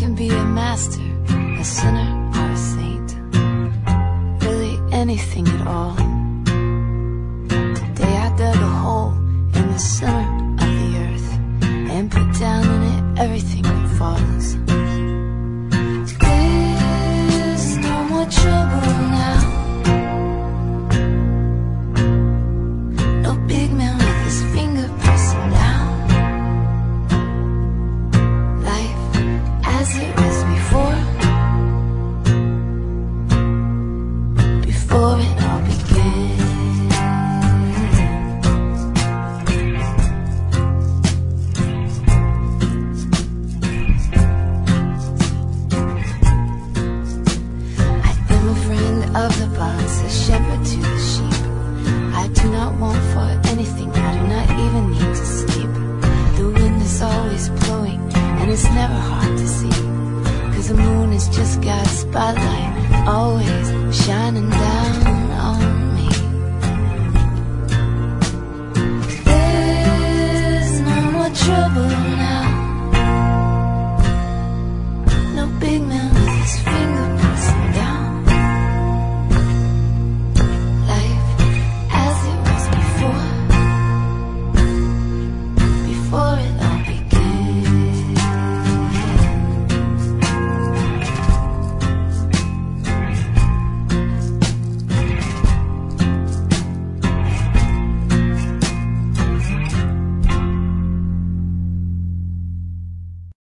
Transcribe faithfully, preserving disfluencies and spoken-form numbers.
can be a master, a sinner, or a saint. Really anything at all. Today I dug a hole in the center